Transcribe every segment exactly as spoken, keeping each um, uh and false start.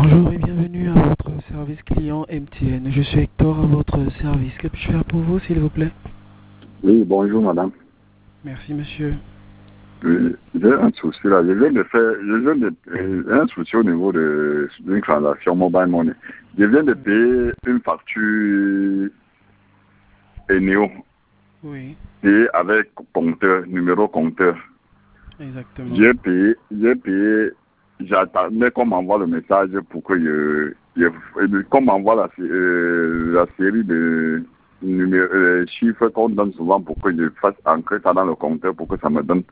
Bonjour et bienvenue à votre service client M T N. Je suis Hector à votre service. Que puis-je faire pour vous, s'il vous plaît? Oui, bonjour madame. Merci, monsieur. Oui, j'ai un souci là. Je viens de faire, je viens de, euh, un souci au niveau de, d'une transaction mobile money. Je viens de payer une facture Eneo Oui, et avec compteur, numéro compteur. exactement. J'ai payé, j'ai payé, j'attendais qu'on m'envoie le message pour que je, je qu'on m'envoie la, euh, la série de numéros, euh, chiffres qu'on donne souvent pour que je fasse entrer ça dans le compteur pour que ça me donne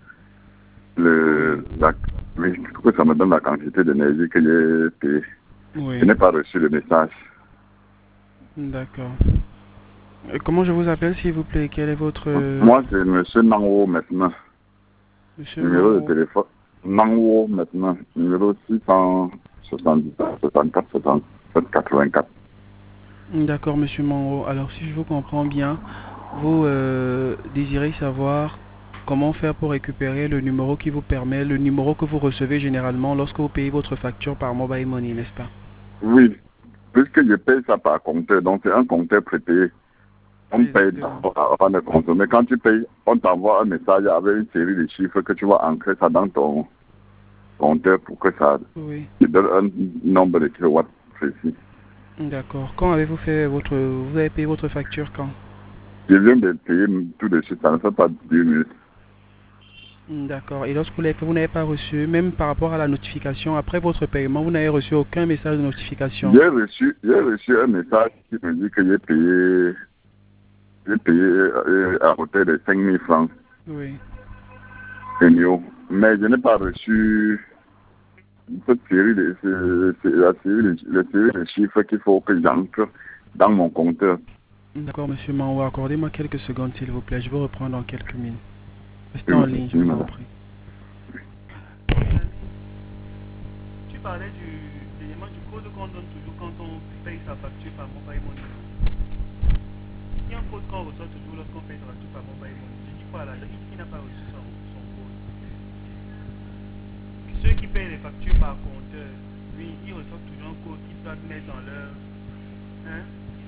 le, la, oui, pour que ça me donne la quantité d'énergie que j'ai payée. Oui, Je n'ai pas reçu le message. d'accord. Euh, Comment je vous appelle, s'il vous plaît? Quel est votre... euh, Moi, c'est monsieur Nango maintenant. Monsieur Numéro de Mao? téléphone. Nango maintenant. Numéro six cent soixante-dix, soixante-quatre, soixante-sept, quatre-vingt-quatre. D'accord, monsieur Mao. Alors, si je vous comprends bien, vous euh, désirez savoir comment faire pour récupérer le numéro qui vous permet, le numéro que vous recevez généralement lorsque vous payez votre facture par mobile money, n'est-ce pas? Oui, puisque je paye ça par compteur, donc c'est un compteur prépayé. On paye Exactement. d'abord avant de consommer. Quand tu payes, on t'envoie un message avec une série de chiffres que tu vas ancrer ça dans ton compteur pour que ça Oui. te donne un nombre de kilowatts précis. D'accord. Quand avez-vous fait votre... Vous avez payé votre facture quand? Je viens de payer tout de suite, ça ne fait pas deux minutes. D'accord. Et lorsque vous l'avez fait, vous n'avez pas reçu, même par rapport à la notification, après votre paiement, vous n'avez reçu aucun message de notification. J'ai reçu, j'ai reçu un message qui me dit que j'ai payé, j'ai payé euh, à hauteur de cinq mille francs. Oui. Enio. Mais je n'ai pas reçu cette série de, c'est- c'est la série de, la série de chiffres qu'il faut que j'entre dans mon compteur. D'accord, monsieur Manwa, accordez-moi quelques secondes, s'il vous plaît. Je vais reprendre dans quelques minutes. Restez Oui, en madame. ligne, je Oui, vous en madame. prie. Tu parlais du l'élément du code qu'on donne toujours quand on paye sa facture par mobile money. Il y a un code qu'on reçoit toujours lorsqu'on paye sa facture par mobile money. Je dis quoi là? Il dit qu'il n'a pas reçu son, son code. Ceux qui payent les factures par compteur, oui, ils reçoivent toujours un code qu'ils doivent mettre dans leur... Hein?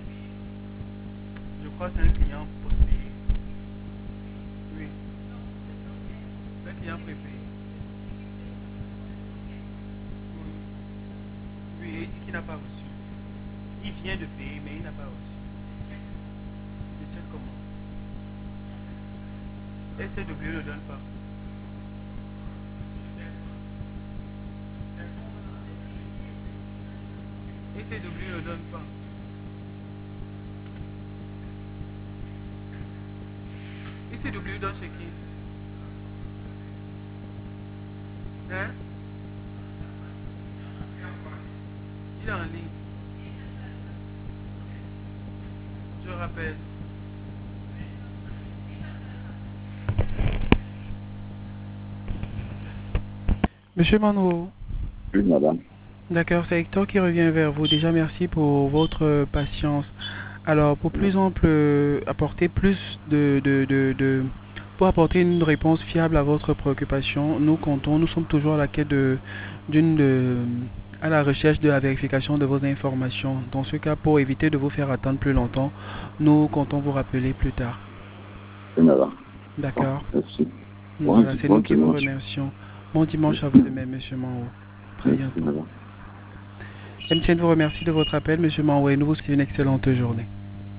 Je crois que c'est un client postpayé. Oui, c'est un client prépayé. Oui, oui, et il dit qu'il n'a pas reçu. Il vient de payer, mais il n'a pas reçu. C'est tel comment? S C W ne le donne pas. S C W ne le donne pas. S C W donne chez qui? Hein? Il est en ligne. Je rappelle. Monsieur Manro. Oui, madame. D'accord, c'est Hector qui revient vers vous. Déjà, merci pour votre patience. Alors, pour plus ample, euh, apporter plus de, de, de, de- pour apporter une réponse fiable à votre préoccupation, nous comptons, nous sommes toujours à la quête de, d'une, de, à la recherche de la vérification de vos informations. Dans ce cas, pour éviter de vous faire attendre plus longtemps, nous comptons vous rappeler plus tard. Oui, madame. Bon, D'accord? merci. Bon, Voilà, c'est nous bon qui vous dimanche. remercions. Bon dimanche à vous Merci. de même, monsieur Manro. Très Merci, bientôt. madame. M T N vous remercie de votre appel, monsieur Manro, et nous vous souhaitons une excellente journée.